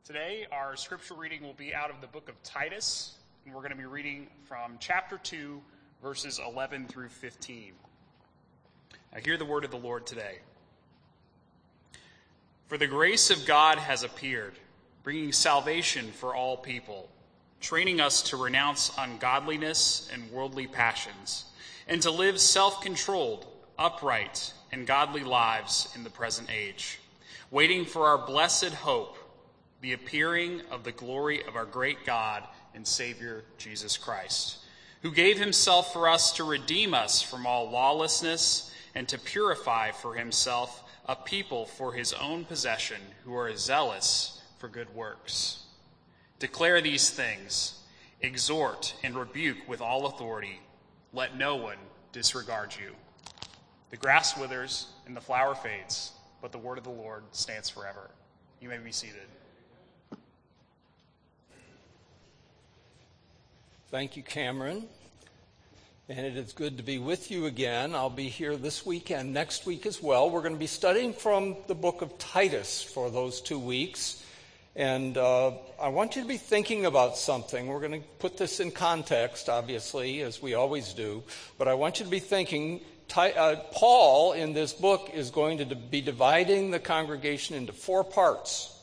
Today, our scripture reading will be out of the book of Titus, and we're going to be reading from chapter 2, verses 11 through 15. Now, hear the word of the Lord today. For the grace of God has appeared, bringing salvation for all people, training us to renounce ungodliness and worldly passions, and to live self-controlled, upright, and godly lives in the present age, waiting for our blessed hope, the appearing of the glory of our great God and Savior, Jesus Christ, who gave himself for us to redeem us from all lawlessness and to purify for himself a people for his own possession who are zealous for good works. Declare these things, exhort and rebuke with all authority. Let no one disregard you. The grass withers and the flower fades, but the word of the Lord stands forever. You may be seated. Thank you, Cameron. And it is good to be with you again. I'll be here this week and next week as well. We're going to be studying from the book of Titus for those 2 weeks. And I want you to be thinking about something. We're going to put this in context, obviously, as we always do. But I want you to be thinking, Paul in this book is going to be dividing the congregation into 4 parts.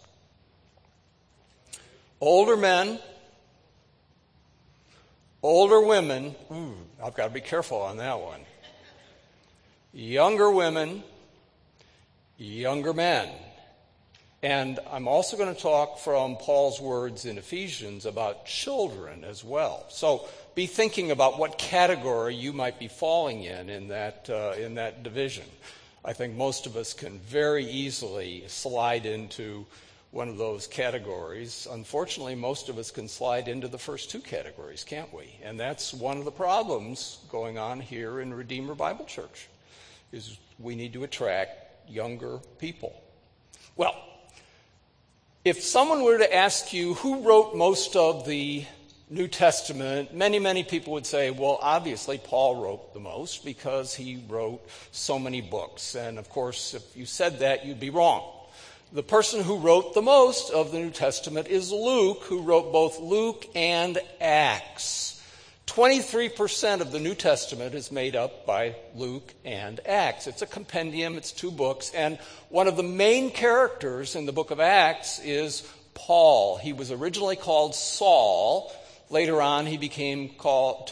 Older men, older women, I've got to be careful on that one. Younger women, younger men. And I'm also going to talk from Paul's words in Ephesians about children as well. So be thinking about what category you might be falling in that division. I think most of us can very easily slide into one of those categories. Unfortunately, most of us can slide into the first 2 categories, can't we? And that's one of the problems going on here in Redeemer Bible Church, is we need to attract younger people. Well, if someone were to ask you who wrote most of the New Testament, many people would say, well, obviously Paul wrote the most because he wrote so many books. And of course, if you said that, you'd be wrong. The person who wrote the most of the New Testament is Luke, who wrote both Luke and Acts. 23% of the New Testament is made up by Luke and Acts. It's a compendium, it's 2 books, and one of the main characters in the book of Acts is Paul. He was originally called Saul. Later on, he became called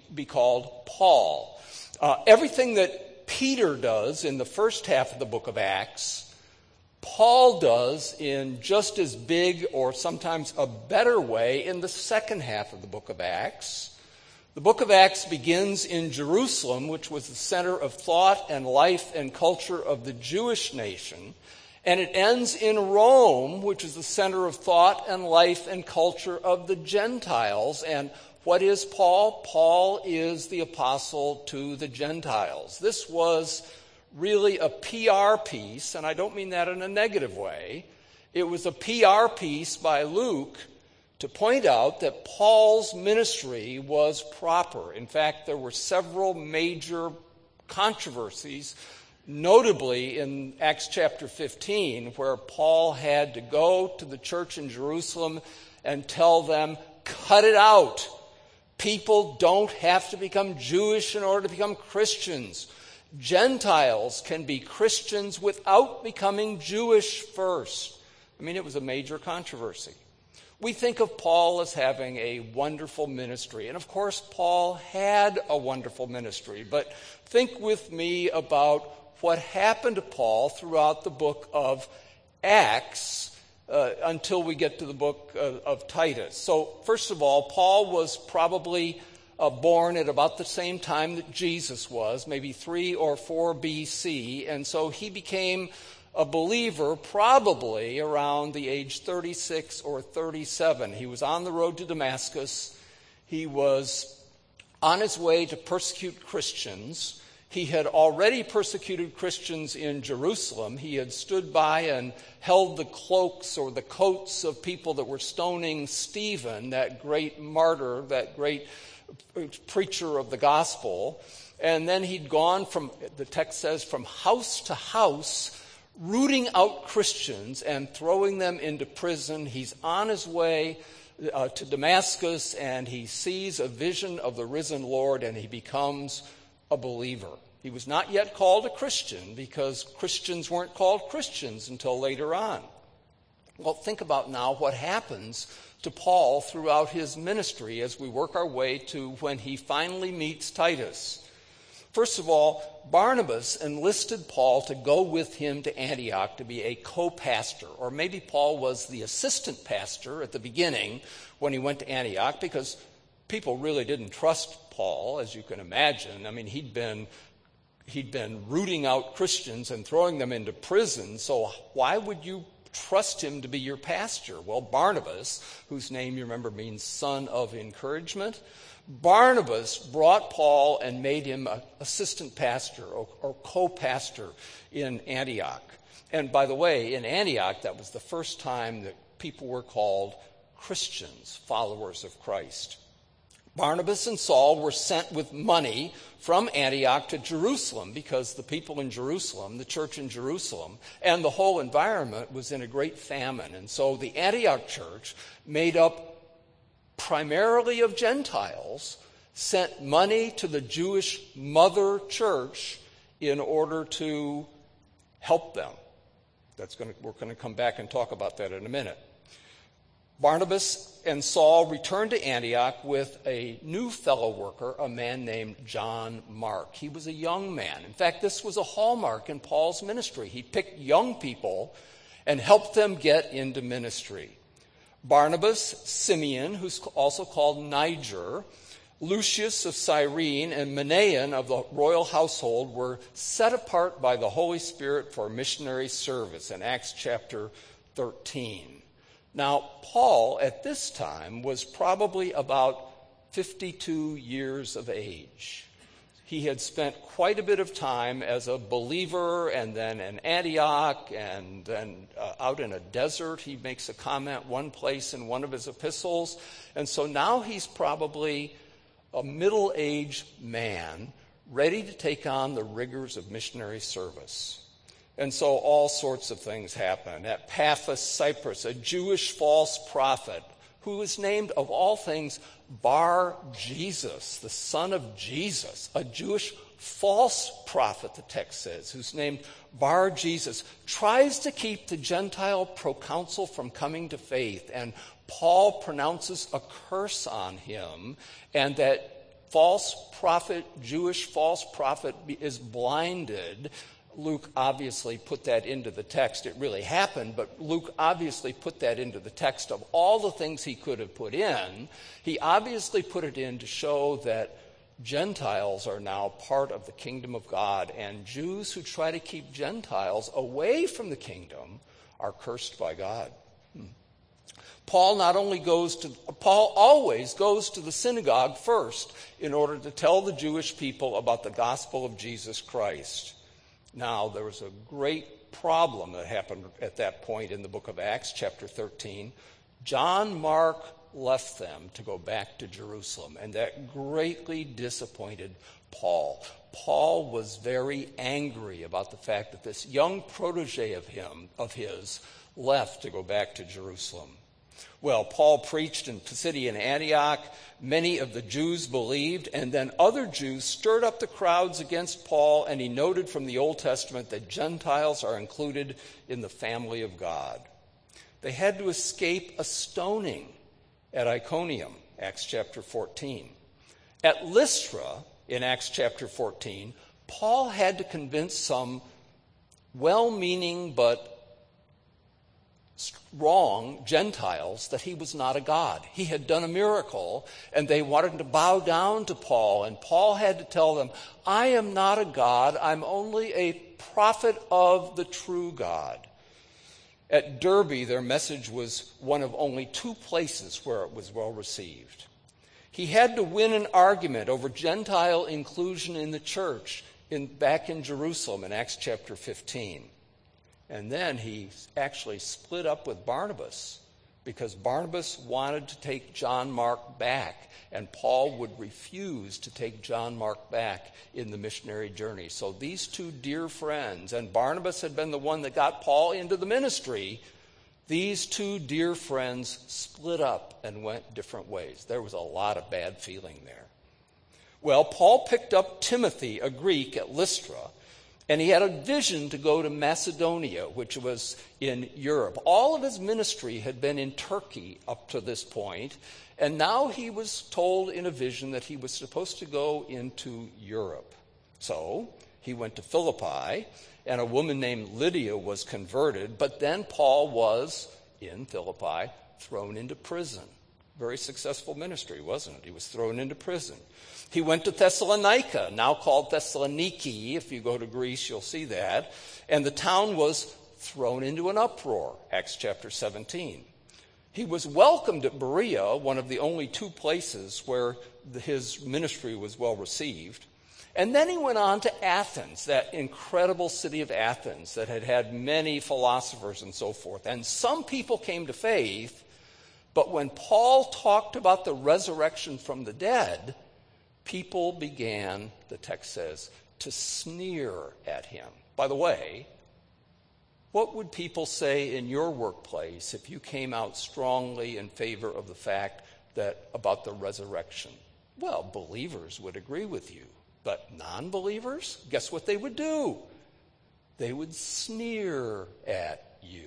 Paul. Everything that Peter does in the first half of the book of Acts, Paul does in just as big or sometimes a better way in the second half of the book of Acts. The book of Acts begins in Jerusalem, which was the center of thought and life and culture of the Jewish nation, and it ends in Rome, which is the center of thought and life and culture of the Gentiles. And what is Paul? Paul is the apostle to the Gentiles. This was really a PR piece, and I don't mean that in a negative way. It was a PR piece by Luke to point out that Paul's ministry was proper. In fact, there were several major controversies, notably in Acts chapter 15, where Paul had to go to the church in Jerusalem and tell them, cut it out. People don't have to become Jewish in order to become Christians. Gentiles can be Christians without becoming Jewish first. I mean, it was a major controversy. We think of Paul as having a wonderful ministry. And of course, Paul had a wonderful ministry. But think with me about what happened to Paul throughout the book of Acts until we get to the book of Titus. So first of all, Paul was probably born at about the same time that Jesus was, maybe 3 or 4 BC. And so he became a believer probably around the age 36 or 37. He was on the road to Damascus. He was on his way to persecute Christians. He had already persecuted Christians in Jerusalem. He had stood by and held the cloaks or the coats of people that were stoning Stephen, that great martyr, that great preacher of the gospel. And then he'd gone from, the text says, from house to house, rooting out Christians and throwing them into prison. He's on his way to Damascus, and he sees a vision of the risen Lord, and he becomes a believer. He was not yet called a Christian because Christians weren't called Christians until later on. Well, think about now what happens to Paul throughout his ministry as we work our way to when he finally meets Titus. First of all, Barnabas enlisted Paul to go with him to Antioch to be a co-pastor, or maybe Paul was the assistant pastor at the beginning when he went to Antioch, because people really didn't trust Paul, as you can imagine. I mean, he'd been rooting out Christians and throwing them into prison, so why would you trust him to be your pastor? Well, Barnabas, whose name you remember means son of encouragement, Barnabas brought Paul and made him an assistant pastor or co-pastor in Antioch. And by the way, in Antioch, that was the first time that people were called Christians, followers of Christ. Barnabas and Saul were sent with money from Antioch to Jerusalem because the people in Jerusalem, the church in Jerusalem, and the whole environment was in a great famine. And so the Antioch church, made up primarily of Gentiles, sent money to the Jewish mother church in order to help them. We're going to come back and talk about that in a minute. Barnabas and Saul returned to Antioch with a new fellow worker, a man named John Mark. He was a young man. In fact, this was a hallmark in Paul's ministry. He picked young people and helped them get into ministry. Barnabas, Simeon, who's also called Niger, Lucius of Cyrene, and Manaen of the royal household were set apart by the Holy Spirit for missionary service in Acts chapter 13. Now, Paul at this time was probably about 52 years of age. He had spent quite a bit of time as a believer, and then in Antioch, and then out in a desert. He makes a comment one place in one of his epistles. And so now he's probably a middle-aged man ready to take on the rigors of missionary service. And so all sorts of things happen. At Paphos, Cyprus, a Jewish false prophet who is named, of all things, Bar-Jesus, the son of Jesus, a Jewish false prophet, the text says, who's named Bar-Jesus, tries to keep the Gentile proconsul from coming to faith. And Paul pronounces a curse on him, and that false prophet, Jewish false prophet, is blinded. Luke obviously put that into the text. It really happened, but Luke obviously put that into the text. Of all the things he could have put in, he obviously put it in to show that Gentiles are now part of the kingdom of God, and Jews who try to keep Gentiles away from the kingdom are cursed by God. Paul always goes to the synagogue first in order to tell the Jewish people about the gospel of Jesus Christ. Now, there was a great problem that happened at that point in the book of Acts, chapter 13. John Mark left them to go back to Jerusalem, and that greatly disappointed Paul. Paul was very angry about the fact that this young protege of his left to go back to Jerusalem. Well, Paul preached in Pisidian Antioch. Many of the Jews believed, and then other Jews stirred up the crowds against Paul, and he noted from the Old Testament that Gentiles are included in the family of God. They had to escape a stoning at Iconium, Acts chapter 14. At Lystra, in Acts chapter 14, Paul had to convince some well-meaning but wrong Gentiles that he was not a god. He had done a miracle, and they wanted to bow down to Paul, and Paul had to tell them, I am not a god, I'm only a prophet of the true God. At Derbe, their message was one of only 2 places where it was well received. He had to win an argument over Gentile inclusion in the church back in Jerusalem in Acts chapter 15. And then he actually split up with Barnabas because Barnabas wanted to take John Mark back, and Paul would refuse to take John Mark back in the missionary journey. So these two dear friends, and Barnabas had been the one that got Paul into the ministry, these two dear friends split up and went different ways. There was a lot of bad feeling there. Well, Paul picked up Timothy, a Greek, at Lystra, and he had a vision to go to Macedonia, which was in Europe. All of his ministry had been in Turkey up to this point, and now he was told in a vision that he was supposed to go into Europe. So he went to Philippi, and a woman named Lydia was converted, but then Paul was, in Philippi, thrown into prison. Very successful ministry, wasn't it? He was thrown into prison. He went to Thessalonica, now called Thessaloniki. If you go to Greece, you'll see that. And the town was thrown into an uproar, Acts chapter 17. He was welcomed at Berea, one of the only two places where his ministry was well received. And then he went on to Athens, that incredible city of Athens that had had many philosophers and so forth. And some people came to faith, but when Paul talked about the resurrection from the dead, people began, the text says, to sneer at him. By the way, what would people say in your workplace if you came out strongly in favor of the fact that about the resurrection? Well, believers would agree with you. But non-believers, guess what they would do? They would sneer at you.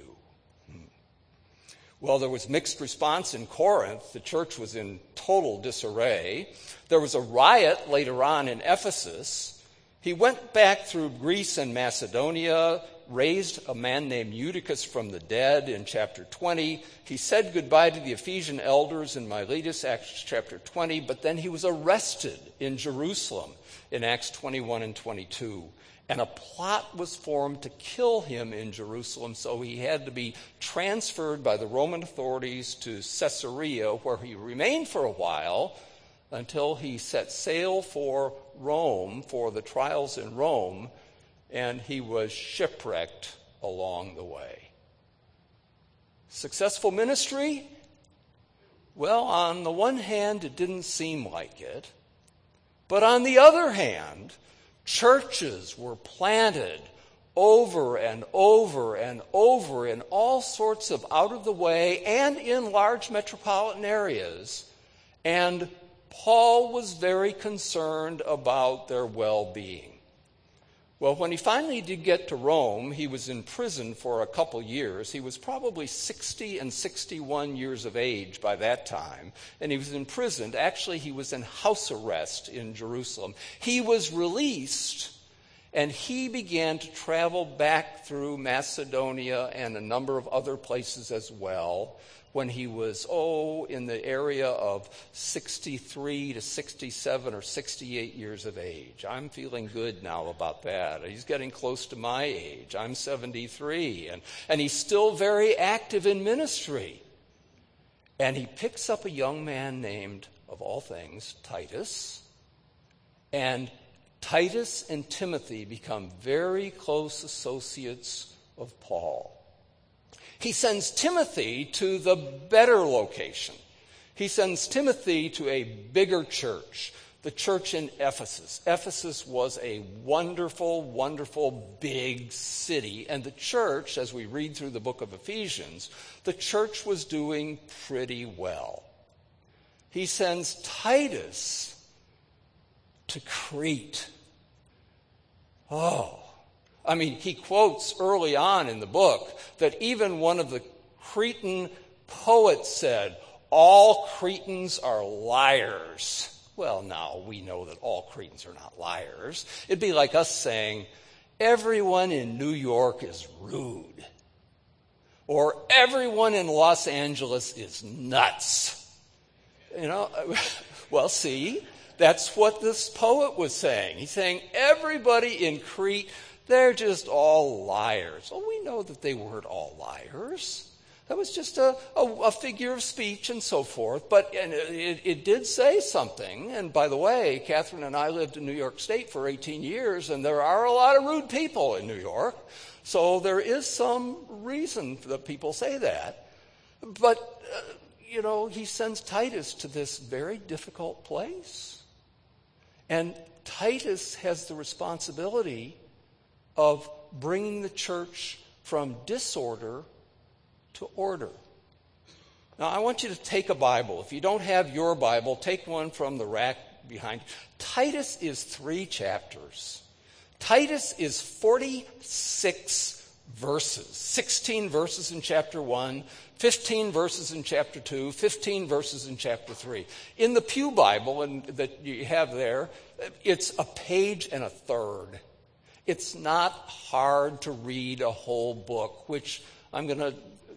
Well, there was mixed response in Corinth. The church was in total disarray. There was a riot later on in Ephesus. He went back through Greece and Macedonia, raised a man named Eutychus from the dead in chapter 20. He said goodbye to the Ephesian elders in Miletus, Acts chapter 20, but then he was arrested in Jerusalem in Acts 21 and 22. And a plot was formed to kill him in Jerusalem, so he had to be transferred by the Roman authorities to Caesarea, where he remained for a while until he set sail for Rome, for the trials in Rome, and he was shipwrecked along the way. Successful ministry? Well, on the one hand, it didn't seem like it. But on the other hand, churches were planted over and over and over in all sorts of out-of-the-way and in large metropolitan areas. And Paul was very concerned about their well-being. Well, when he finally did get to Rome, he was in prison for a couple years. He was probably 60 and 61 years of age by that time, and he was imprisoned. Actually, he was in house arrest in Jerusalem. He was released, and he began to travel back through Macedonia and a number of other places as well when he was, in the area of 63 to 67 or 68 years of age. I'm feeling good now about that. He's getting close to my age. I'm 73, and he's still very active in ministry. And he picks up a young man named, of all things, Titus. And Titus and Timothy become very close associates of Paul. He sends Timothy to the better location. He sends Timothy to a bigger church, the church in Ephesus. Ephesus was a wonderful, wonderful big city. And the church, as we read through the book of Ephesians, the church was doing pretty well. He sends Titus to Crete. He quotes early on in the book that even one of the Cretan poets said, all Cretans are liars. Well, now we know that all Cretans are not liars. It'd be like us saying, everyone in New York is rude. Or everyone in Los Angeles is nuts. Well, see, that's what this poet was saying. He's saying everybody in Crete, they're just all liars. Well, we know that they weren't all liars. That was just a figure of speech and so forth. But it did say something. And by the way, Catherine and I lived in New York State for 18 years, and there are a lot of rude people in New York. So there is some reason that people say that. But, he sends Titus to this very difficult place. And Titus has the responsibility of bringing the church from disorder to order. Now, I want you to take a Bible. If you don't have your Bible, take one from the rack behind. Titus is 3 chapters. Titus is 46 verses. 16 verses in chapter 1, 15 verses in chapter 2, 15 verses in chapter 3. In the Pew Bible that you have there, it's a page and a third. It's not hard to read a whole book, which I'm going to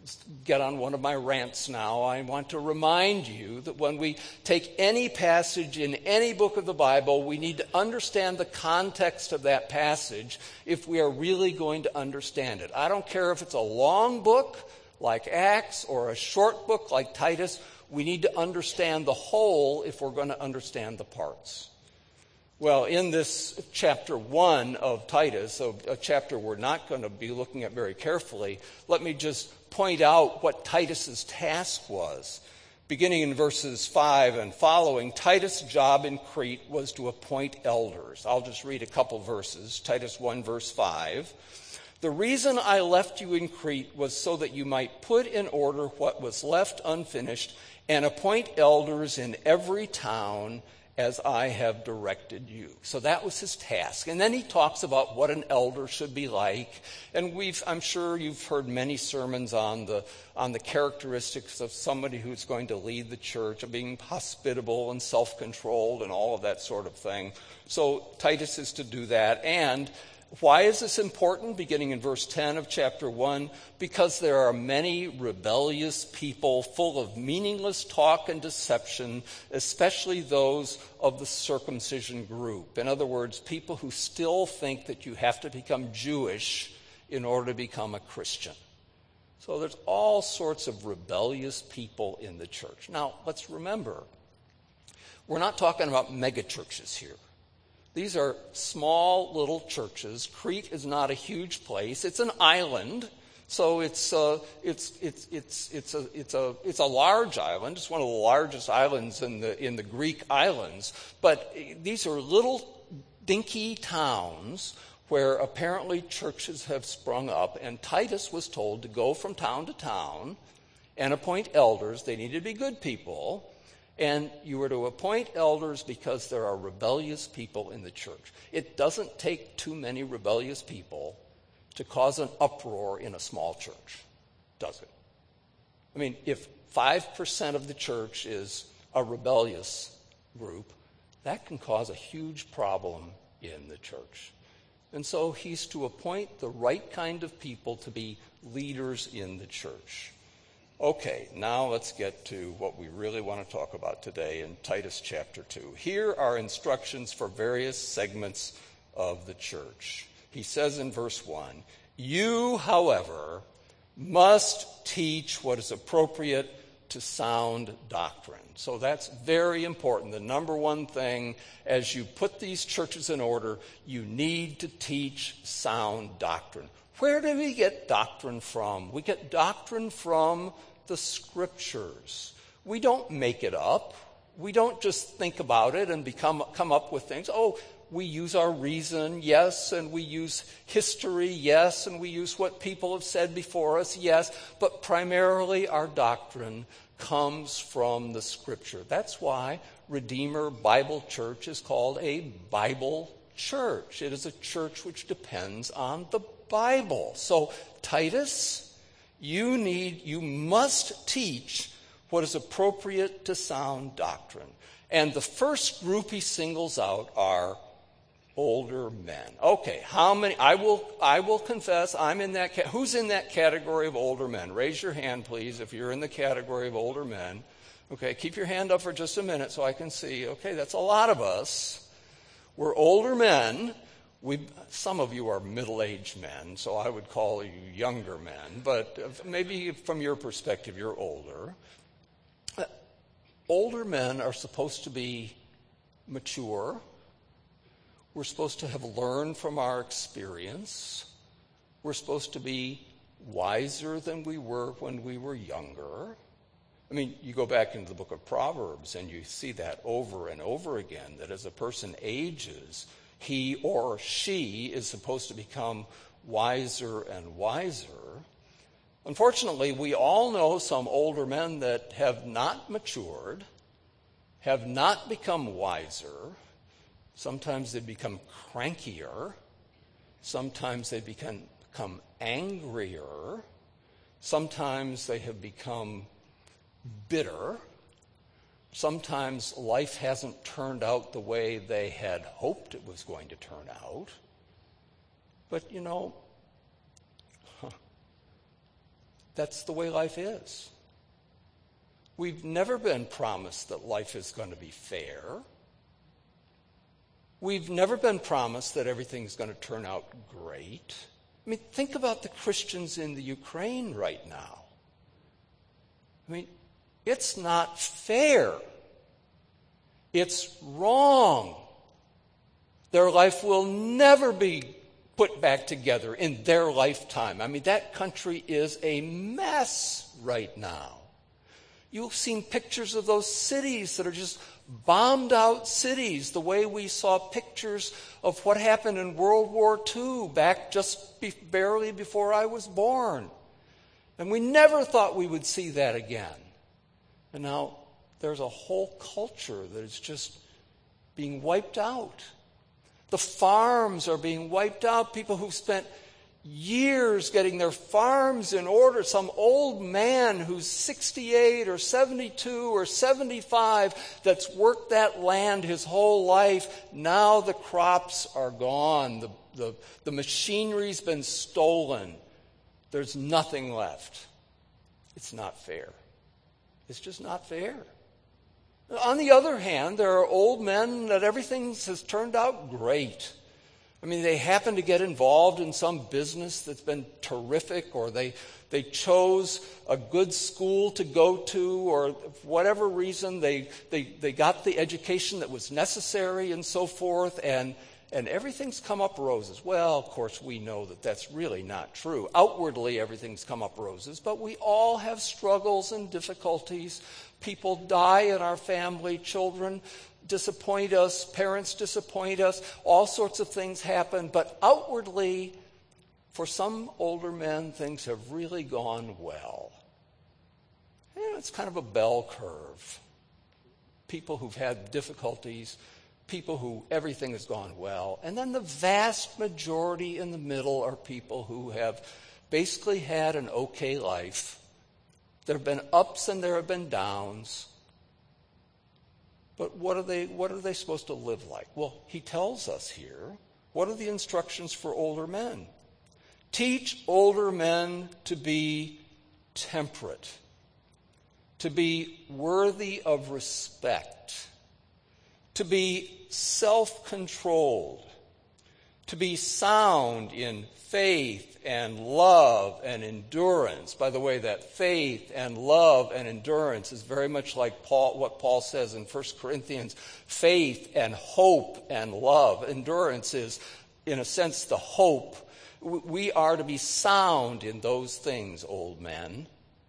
get on one of my rants now. I want to remind you that when we take any passage in any book of the Bible, we need to understand the context of that passage if we are really going to understand it. I don't care if it's a long book like Acts or a short book like Titus. We need to understand the whole if we're going to understand the parts. Well, in this chapter 1 of Titus, a chapter we're not going to be looking at very carefully, let me just point out what Titus's task was. Beginning in verses 5 and following, Titus' job in Crete was to appoint elders. I'll just read a couple verses. Titus 1 verse 5. The reason I left you in Crete was so that you might put in order what was left unfinished and appoint elders in every town as I have directed you. So that was his task. And then he talks about what an elder should be like. And I'm sure you've heard many sermons on the characteristics of somebody who's going to lead the church, of being hospitable and self-controlled and all of that sort of thing. So Titus is to do that. And why is this important? Beginning in verse 10 of chapter 1, because there are many rebellious people full of meaningless talk and deception, especially those of the circumcision group. In other words, people who still think that you have to become Jewish in order to become a Christian. So there's all sorts of rebellious people in the church. Now, let's remember, we're not talking about megachurches here. These are small little churches. Crete is not a huge place. It's an island, so it's a large island. It's one of the largest islands in the Greek islands. But these are little dinky towns where apparently churches have sprung up, and Titus was told to go from town to town and appoint elders. They needed to be good people. And you were to appoint elders because there are rebellious people in the church. It doesn't take too many rebellious people to cause an uproar in a small church, does it? I mean, if 5% of the church is a rebellious group, that can cause a huge problem in the church. And so he's to appoint the right kind of people to be leaders in the church. Okay, now let's get to what we really want to talk about today in Titus chapter 2. Here are instructions for various segments of the church. He says in verse 1, you, however, must teach what is appropriate to sound doctrine. So that's very important. The number one thing, as you put these churches in order, you need to teach sound doctrine. Where do we get doctrine from? We get doctrine from the Scriptures. We don't make it up. We don't just think about it and come up with things. Oh, we use our reason, yes, and we use history, yes, and we use what people have said before us, yes, but primarily our doctrine comes from the Scripture. That's why Redeemer Bible Church is called a Bible church. It is a church which depends on the Bible. So, Titus, you must teach what is appropriate to sound doctrine. And the first group he singles out are older men. Okay, how many? I will confess I'm in that. Who's in that category of older men? Raise your hand, please, if you're in the category of older men. Okay, keep your hand up for just a minute so I can see. Okay, that's a lot of us. We're older men. Some of you are middle-aged men, so I would call you younger men, but maybe from your perspective, you're older. Older men are supposed to be mature. We're supposed to have learned from our experience. We're supposed to be wiser than we were when we were younger. I mean, you go back into the book of Proverbs and you see that over and over again, that as a person ages, he or she is supposed to become wiser and wiser. Unfortunately, we all know some older men that have not matured, have not become wiser. Sometimes they become crankier. Sometimes they become angrier. Sometimes they have become bitter. Sometimes life hasn't turned out the way they had hoped it was going to turn out. But, that's the way life is. We've never been promised that life is going to be fair. We've never been promised that everything's going to turn out great. I mean, think about the Christians in the Ukraine right now. I mean, it's not fair. It's wrong. Their life will never be put back together in their lifetime. I mean, that country is a mess right now. You've seen pictures of those cities that are just bombed out cities, the way we saw pictures of what happened in World War II back just barely before I was born. And we never thought we would see that again. And now there's a whole culture that is just being wiped out. The farms are being wiped out. People who've spent years getting their farms in order. Some old man who's 68 or 72 or 75 that's worked that land his whole life. Now the crops are gone. The machinery's been stolen. There's nothing left. It's not fair. It's just not fair. On the other hand, there are old men that everything has turned out great. I mean, they happen to get involved in some business that's been terrific, or they chose a good school to go to, or for whatever reason, they got the education that was necessary and so forth, and everything's come up roses. Well, of course, we know that that's really not true. Outwardly, everything's come up roses, but we all have struggles and difficulties. People die in our family, children disappoint us, parents disappoint us, all sorts of things happen. But outwardly, for some older men, things have really gone well. It's kind of a bell curve. People who've had difficulties, people who everything has gone well. And then the vast majority in the middle are people who have basically had an okay life. There have been ups and there have been downs. But what are they supposed to live like? Well, he tells us here, what are the instructions for older men? Teach older men to be temperate, to be worthy of respect, to be self-controlled, to be sound in faith and love and endurance. By the way, that faith and love and endurance is very much like what Paul says in 1 Corinthians. Faith and hope and love. Endurance is, in a sense, the hope. We are to be sound in those things, older men.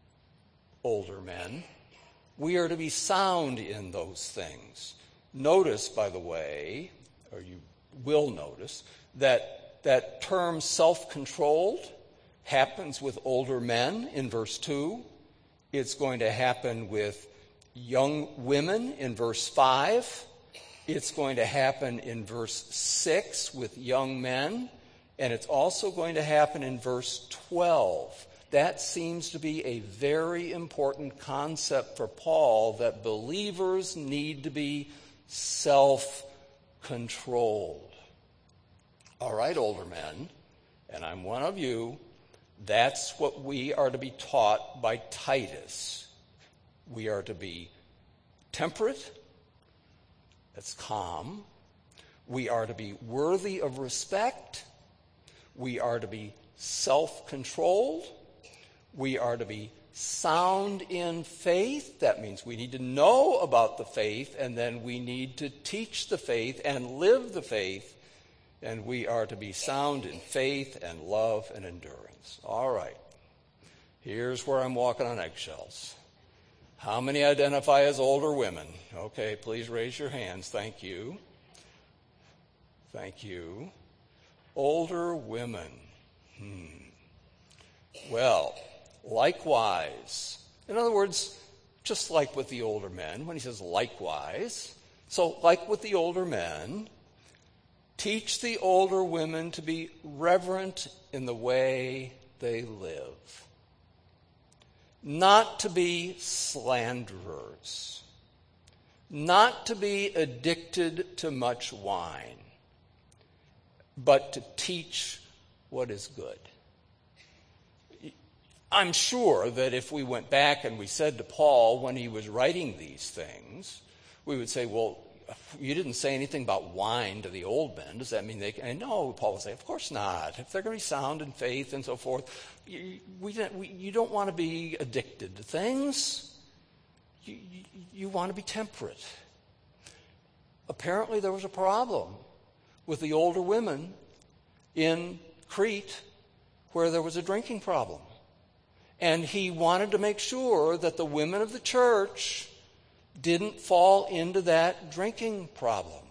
We are to be sound in those things. Notice, by the way, or you will notice, that term self-controlled happens with older men in verse 2. It's going to happen with young women in verse 5. It's going to happen in verse 6 with young men. And it's also going to happen in verse 12. That seems to be a very important concept for Paul, that believers need to be self-controlled. All right, older men, and I'm one of you, that's what we are to be taught by Titus. We are to be temperate, that's calm. We are to be worthy of respect. We are to be self-controlled. We are to be sound in faith. That means we need to know about the faith, and then we need to teach the faith and live the faith. And we are to be sound in faith and love and endurance. All right. Here's where I'm walking on eggshells. How many identify as older women? Okay, please raise your hands. Thank you. Thank you. Older women. Well, likewise. In other words, just like with the older men, when he says likewise, so like with the older men, teach the older women to be reverent in the way they live. Not to be slanderers. Not to be addicted to much wine. But to teach what is good. I'm sure that if we went back and we said to Paul when he was writing these things, we would say, well, you didn't say anything about wine to the old men. Does that mean they can? And no, Paul would say, of course not. If they're going to be sound in faith and so forth, you don't want to be addicted to things. You want to be temperate. Apparently there was a problem with the older women in Crete where there was a drinking problem. And he wanted to make sure that the women of the church didn't fall into that drinking problem.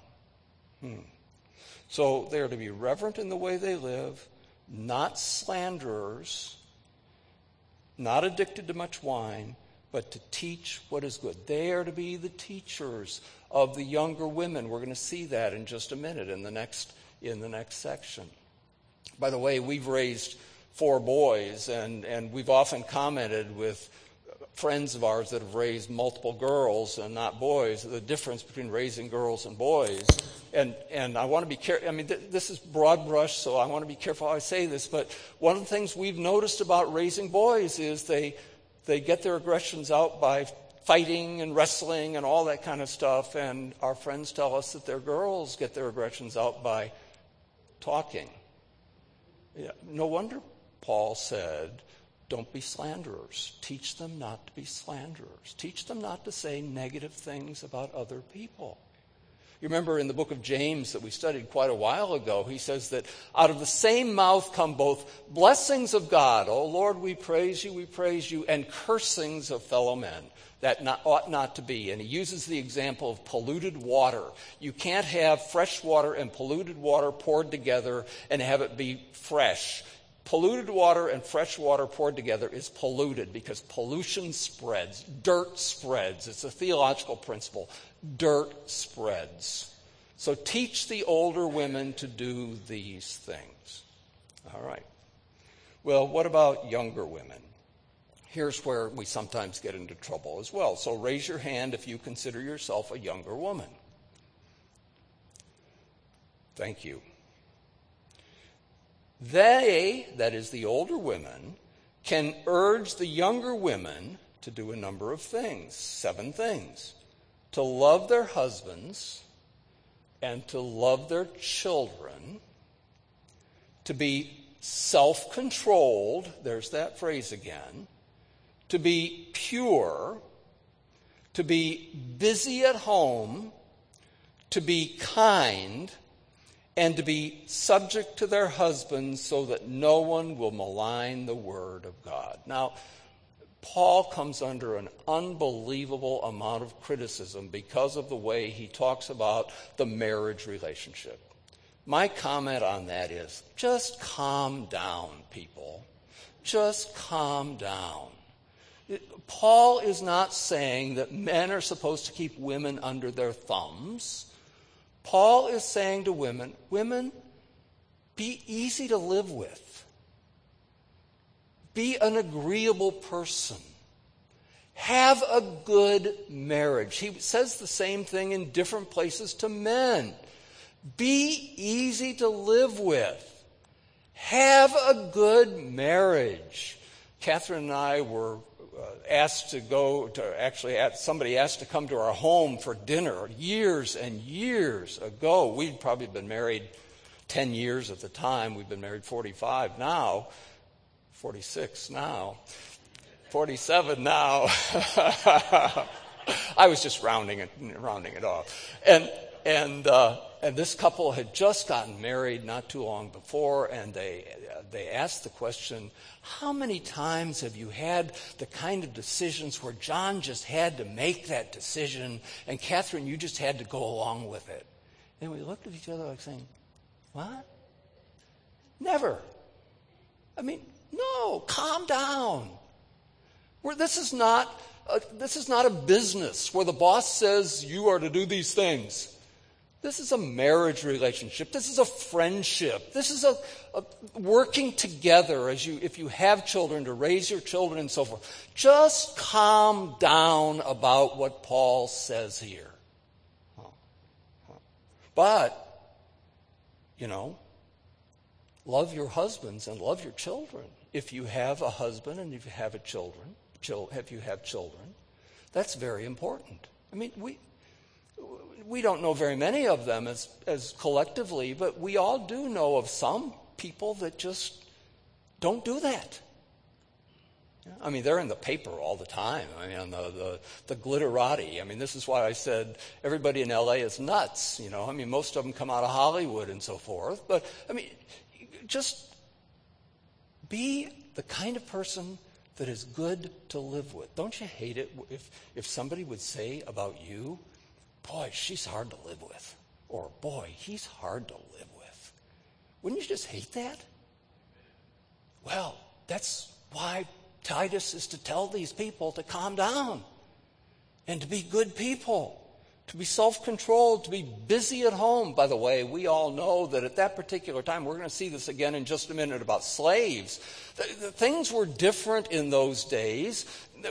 So they're to be reverent in the way they live, not slanderers, not addicted to much wine, but to teach what is good. They are to be the teachers of the younger women. We're going to see that in just a minute in the next section. By the way, we've raised 4 boys, and we've often commented with friends of ours that have raised multiple girls and not boys, the difference between raising girls and boys. And I want to be careful. I mean, this is broad brush, so I want to be careful how I say this. But one of the things we've noticed about raising boys is they get their aggressions out by fighting and wrestling and all that kind of stuff. And our friends tell us that their girls get their aggressions out by talking. Yeah, no wonder Paul said, don't be slanderers. Teach them not to be slanderers. Teach them not to say negative things about other people. You remember in the book of James that we studied quite a while ago, he says that out of the same mouth come both blessings of God, oh Lord, we praise you, and cursings of fellow men. That ought not to be. And he uses the example of polluted water. You can't have fresh water and polluted water poured together and have it be fresh. Polluted water and fresh water poured together is polluted because pollution spreads. Dirt spreads. It's a theological principle. Dirt spreads. So teach the older women to do these things. All right. Well, what about younger women? Here's where we sometimes get into trouble as well. So raise your hand if you consider yourself a younger woman. Thank you. They, that is the older women, can urge the younger women to do a number of things, 7 things. To love their husbands and to love their children, to be self-controlled, there's that phrase again, to be pure, to be busy at home, to be kind, and to be subject to their husbands so that no one will malign the word of God. Now, Paul comes under an unbelievable amount of criticism because of the way he talks about the marriage relationship. My comment on that is, just calm down, people. Just calm down. Paul is not saying that men are supposed to keep women under their thumbs. Paul is saying to women, be easy to live with. Be an agreeable person. Have a good marriage. He says the same thing in different places to men. Be easy to live with. Have a good marriage. Catherine and I were asked to go to, somebody asked to come to our home for dinner years and years ago. We'd probably been married 10 years at the time. We've been married 45 now, 46 now, 47 now. I was just rounding it off. And And this couple had just gotten married not too long before, and they asked the question, how many times have you had the kind of decisions where John just had to make that decision, and Catherine, you just had to go along with it? And we looked at each other like saying, what? Never. I mean, no, calm down. This is not a business where the boss says you are to do these things. This is a marriage relationship. This is a friendship. This is a working together if you have children, to raise your children and so forth. Just calm down about what Paul says here. But, love your husbands and love your children. If you have a husband and if you have children, that's very important. I mean, we don't know very many of them as collectively, but we all do know of some people that just don't do that. I mean, they're in the paper all the time. I mean, the glitterati. I mean, this is why I said everybody in L.A. is nuts. I mean, most of them come out of Hollywood and so forth. But, I mean, just be the kind of person that is good to live with. Don't you hate it if somebody would say about you, boy, she's hard to live with, or boy, he's hard to live with? Wouldn't you just hate that? Well, that's why Titus is to tell these people to calm down and to be good people, to be self-controlled, to be busy at home. By the way, we all know that at that particular time, we're going to see this again in just a minute about slaves. Things were different in those days.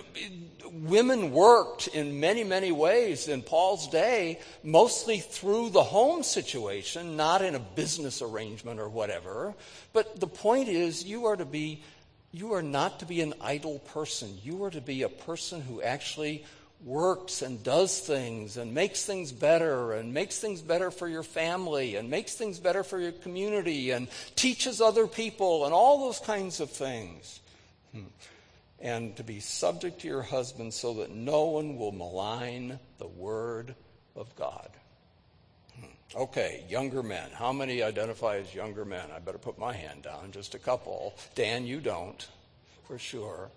Women worked in many, many ways in Paul's day, mostly through the home situation, not in a business arrangement or whatever. But the point is, you are not to be an idle person. You are to be a person who actually works and does things and makes things better for your family and makes things better for your community and teaches other people and all those kinds of things. And to be subject to your husband so that no one will malign the word of God. Okay, younger men. How many identify as younger men? I better put my hand down, just a couple. Dan, you don't, for sure.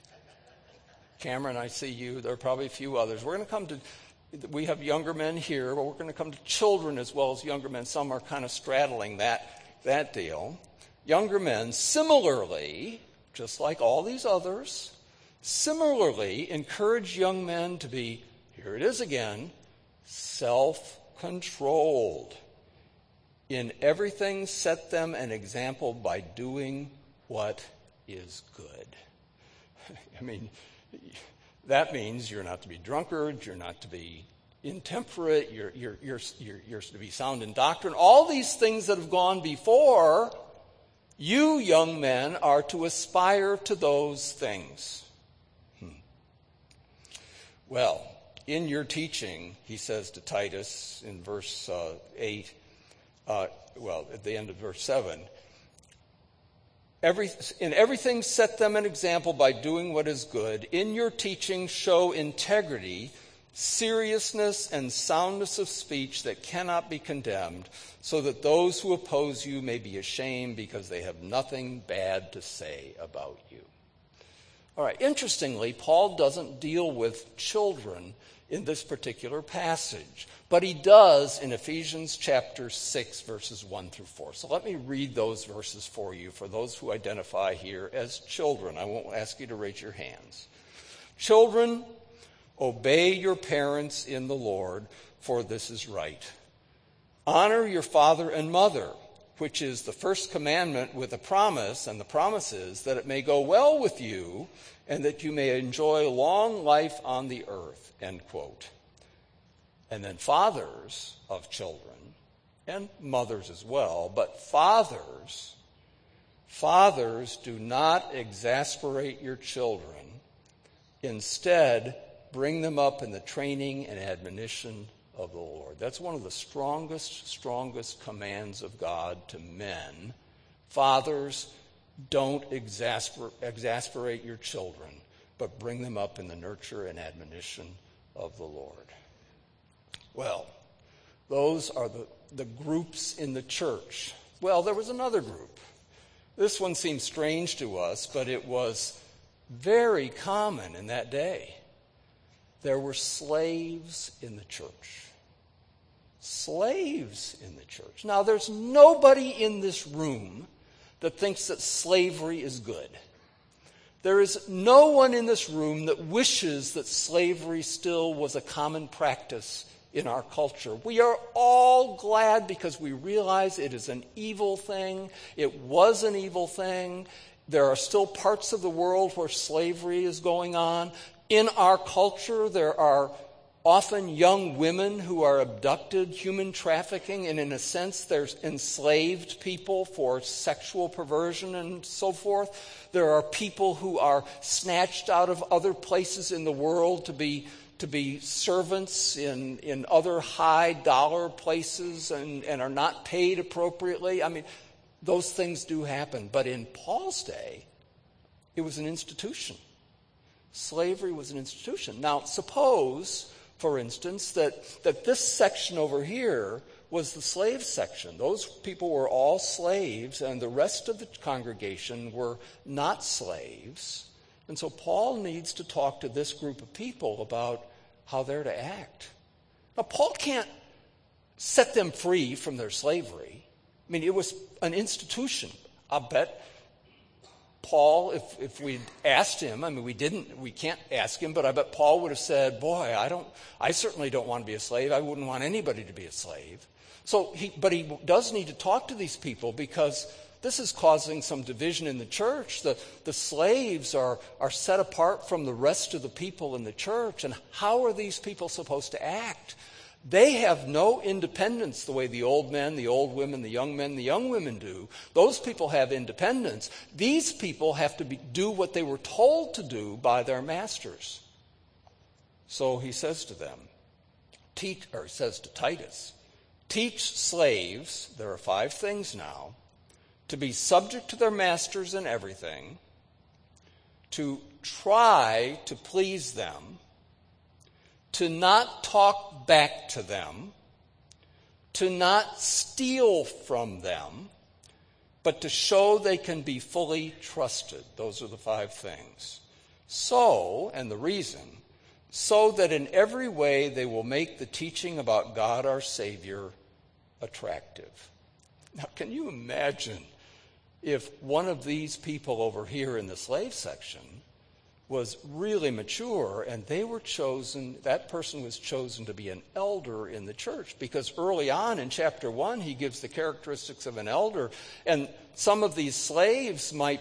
Cameron, I see you. There are probably a few others. We have younger men here, but we're going to come to children as well as younger men. Some are kind of straddling that deal. Younger men, similarly, just like all these others, similarly encourage young men to be, here it is again, self-controlled. In everything, set them an example by doing what is good. I mean, that means you're not to be drunkards, you're not to be intemperate, you're to be sound in doctrine. All these things that have gone before, you young men are to aspire to those things. Well, in your teaching, he says to Titus in verse 8, at the end of verse 7, in everything set them an example by doing what is good. In your teaching show integrity, seriousness, and soundness of speech that cannot be condemned, so that those who oppose you may be ashamed because they have nothing bad to say about you. All right, interestingly, Paul doesn't deal with children in this particular passage, but he does in Ephesians chapter 6, verses 1 through 4. So let me read those verses for you, for those who identify here as children. I won't ask you to raise your hands. Children, obey your parents in the Lord, for this is right. Honor your father and mother, which is the first commandment with a promise, and the promise is that it may go well with you and that you may enjoy long life on the earth, end quote. And then fathers of children, and mothers as well, but fathers do not exasperate your children. Instead, bring them up in the training and admonition of the Lord. That's one of the strongest commands of God to men. Fathers, don't exasperate your children, but bring them up in the nurture and admonition of the Lord. Well, Those are the groups in the church. Well, there was another group. This one seems strange to us, but it was very common in that day. There were slaves in the church. Slaves in the church. Now, there's nobody in this room that thinks that slavery is good. There is no one in this room that wishes that slavery still was a common practice in our culture. We are all glad because we realize it is an evil thing. It was an evil thing. There are still parts of the world where slavery is going on. In our culture, there are often young women who are abducted, human trafficking, and in a sense, there's enslaved people for sexual perversion and so forth. There are people who are snatched out of other places in the world to be servants in other high dollar places and are not paid appropriately. I mean, those things do happen. But in Paul's day, it was an institution. Slavery was an institution. Now, suppose, for instance, that this section over here was the slave section. Those people were all slaves, and the rest of the congregation were not slaves. And so Paul needs to talk to this group of people about how they're to act. Now, Paul can't set them free from their slavery. I mean, it was an institution. I'll bet Paul, if we'd asked him, I mean, we can't ask him, but I bet Paul would have said, boy, I certainly don't want to be a slave. I wouldn't want anybody to be a slave. But he does need to talk to these people because this is causing some division in the church. The slaves are set apart from the rest of the people in the church. And how are these people supposed to act? They have no independence the way the old men, the old women, the young men, the young women do. Those people have independence. These people have to do what they were told to do by their masters. So he says to them, says to Titus, teach slaves, there are 5 things now, to be subject to their masters in everything, to try to please them, to not talk back to them, to not steal from them, but to show they can be fully trusted. Those are the 5 things. So, and the reason, so that in every way they will make the teaching about God our Savior attractive. Now, can you imagine if one of these people over here in the slave section was really mature and that person was chosen to be an elder in the church? Because early on in chapter 1, he gives the characteristics of an elder, and some of these slaves might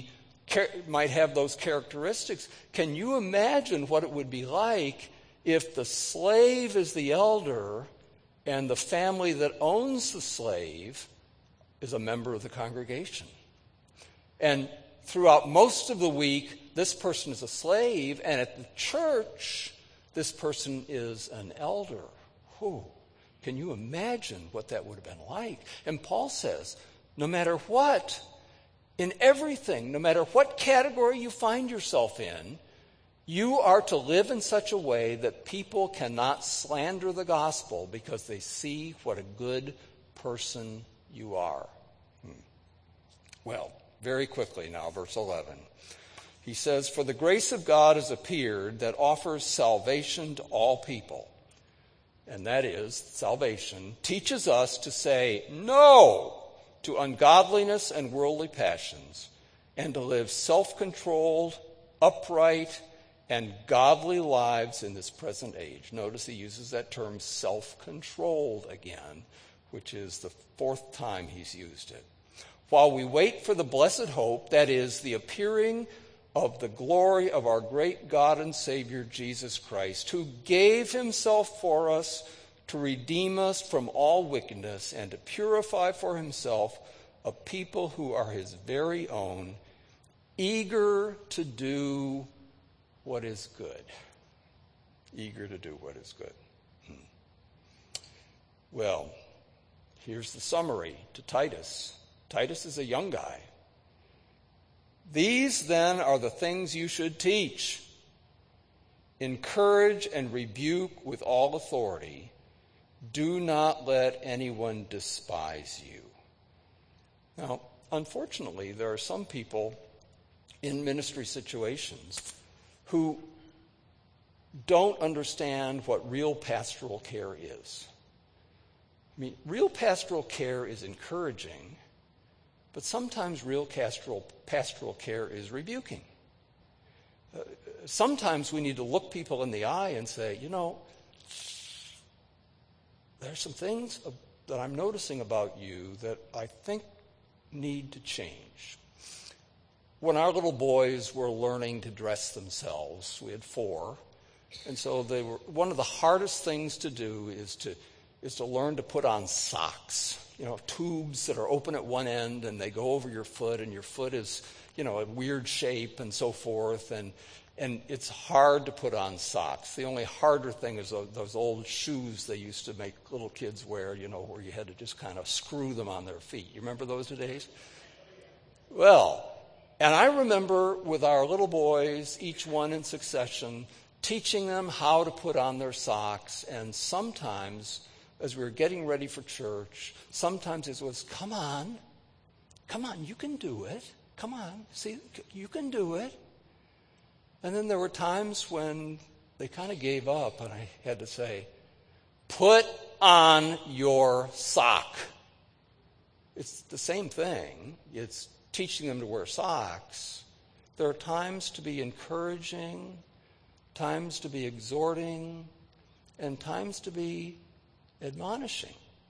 have those characteristics. Can you imagine what it would be like if the slave is the elder and the family that owns the slave is a member of the congregation? And throughout most of the week, this person is a slave, and at the church, this person is an elder. Whew. Can you imagine what that would have been like? And Paul says, no matter what, in everything, no matter what category you find yourself in, you are to live in such a way that people cannot slander the gospel because they see what a good person you are. Well, very quickly now, verse 11. He says, for the grace of God has appeared that offers salvation to all people. And that is, salvation teaches us to say no to ungodliness and worldly passions, and to live self-controlled, upright, and godly lives in this present age. Notice he uses that term self-controlled again, which is the 4th time he's used it. While we wait for the blessed hope, that is, the appearing of the glory of our great God and Savior, Jesus Christ, who gave himself for us to redeem us from all wickedness and to purify for himself a people who are his very own, eager to do what is good. Eager to do what is good. Well, here's the summary to Titus. Titus is a young guy. These then are the things you should teach. Encourage and rebuke with all authority. Do not let anyone despise you. Now, unfortunately, there are some people in ministry situations who don't understand what real pastoral care is. I mean, real pastoral care is encouraging, but sometimes real pastoral care is rebuking. Sometimes we need to look people in the eye and say, there's some things that I'm noticing about you that I think need to change. When our little boys were learning to dress themselves, we had 4, and so one of the hardest things to do is to learn to put on socks, tubes that are open at one end and they go over your foot, and your foot is, a weird shape and so forth, and it's hard to put on socks. The only harder thing is those old shoes they used to make little kids wear, where you had to just kind of screw them on their feet. You remember those days? Well, and I remember with our little boys, each one in succession, teaching them how to put on their socks. And sometimes, as we were getting ready for church, sometimes it was, come on, you can do it. Come on, see, you can do it. And then there were times when they kind of gave up, and I had to say, put on your sock. It's the same thing. It's teaching them to wear socks. There are times to be encouraging, times to be exhorting, and times to be admonishing.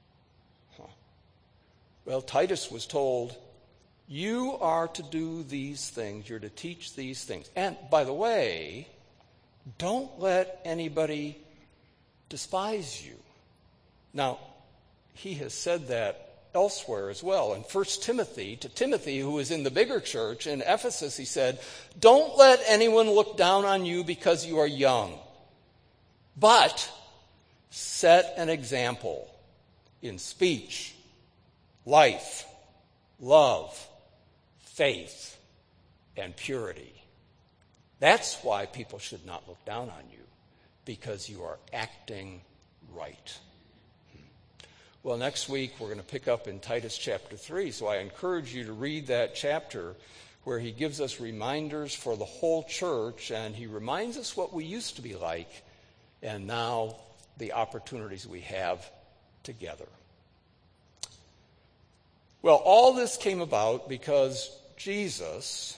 Well, Titus was told, you are to do these things. You're to teach these things. And, by the way, don't let anybody despise you. Now, he has said that elsewhere as well. In 1 Timothy, to Timothy, who was in the bigger church in Ephesus, he said, don't let anyone look down on you because you are young, but set an example in speech, life, love, faith, and purity. That's why people should not look down on you, because you are acting right. Well, next week we're going to pick up in Titus chapter 3, so I encourage you to read that chapter where he gives us reminders for the whole church, and he reminds us what we used to be like, and now the opportunities we have together. Well, all this came about because Jesus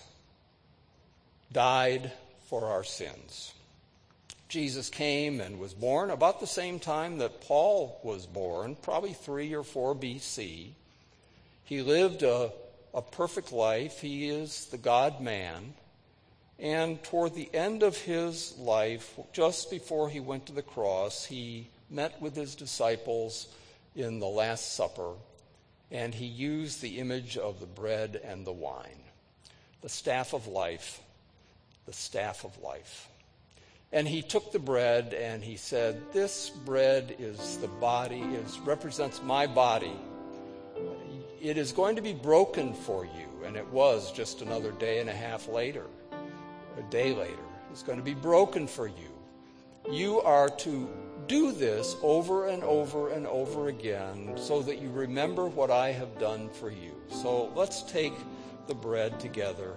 died for our sins. Jesus came and was born about the same time that Paul was born, probably 3 or 4 BC. He lived a perfect life. He is the God-man. And toward the end of his life, just before he went to the cross, he met with his disciples in the Last Supper, and he used the image of the bread and the wine, the staff of life, the staff of life. And he took the bread and he said, this bread is the body, represents my body. It is going to be broken for you. And it was just another day and a half later, a day later. It's going to be broken for you. You are to do this over and over and over again so that you remember what I have done for you. So let's take the bread together.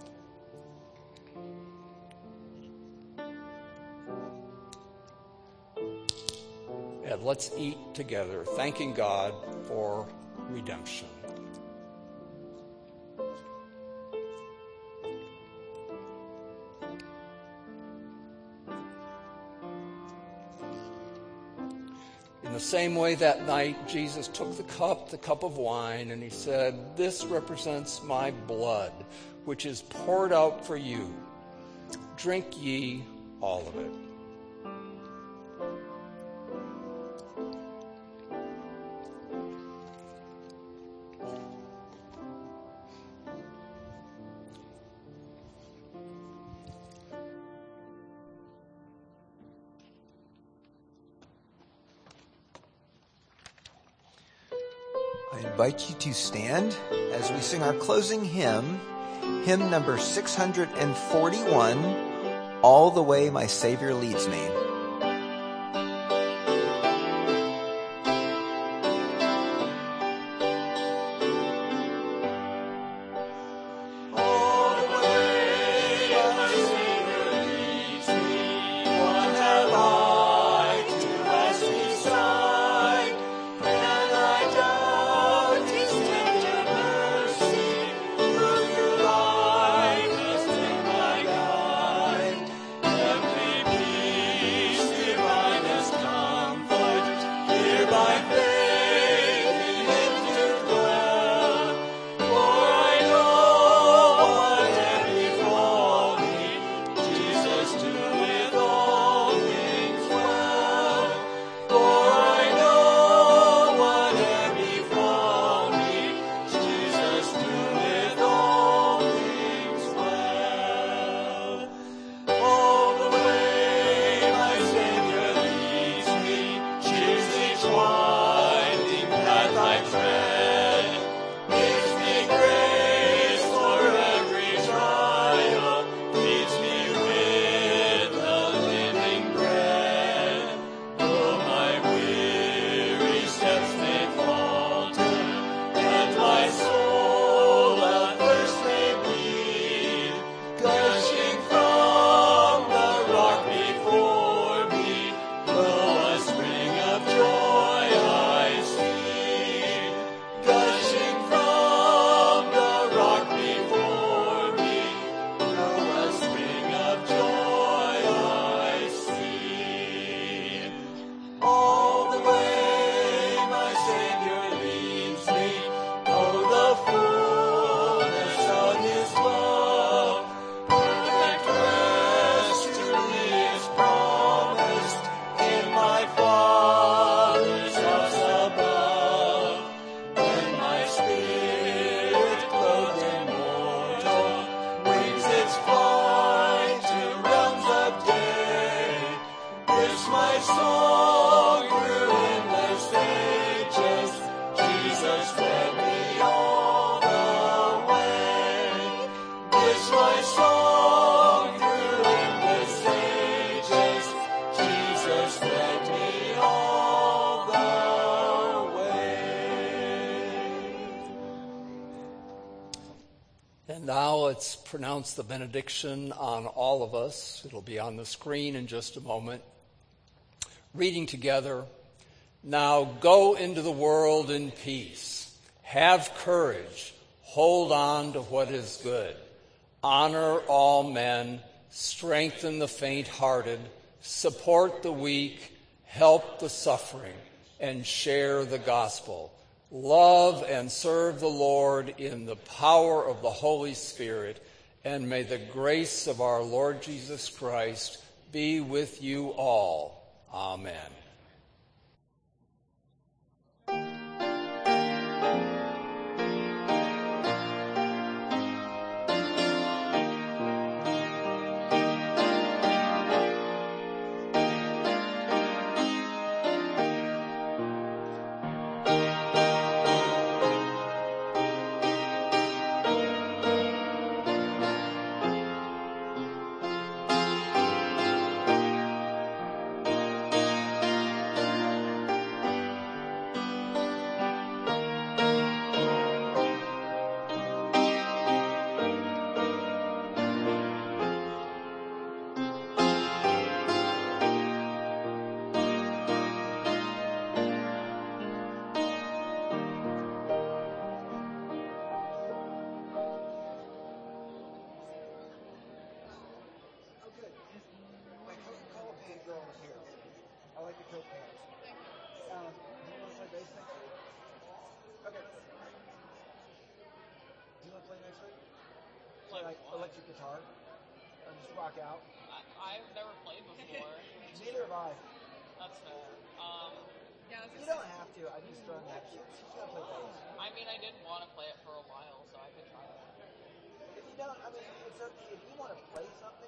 And let's eat together, thanking God for redemption. In the same way that night, Jesus took the cup of wine, and he said, this represents my blood, which is poured out for you. Drink ye all of it. I invite you to stand as we sing our closing hymn, hymn number 641, All the Way My Savior Leads Me. song through endless ages. Jesus led me all the way. This my song through endless ages. Jesus led me all the way. And now let's pronounce the benediction on all of us. It'll be on the screen in just a moment. Reading together. Now go into the world in peace. Have courage. Hold on to what is good. Honor all men. Strengthen the faint-hearted. Support the weak. Help the suffering. And share the gospel. Love and serve the Lord in the power of the Holy Spirit. And may the grace of our Lord Jesus Christ be with you all. Amen. Electric guitar? Or just rock out? I've never played before. Neither have I. That's fair. You don't have to. I just throw that shit. She's gonna play bass. I mean, I did want to play it for a while, so I could try it. If you don't, I mean, it's up to you. If you want to play something,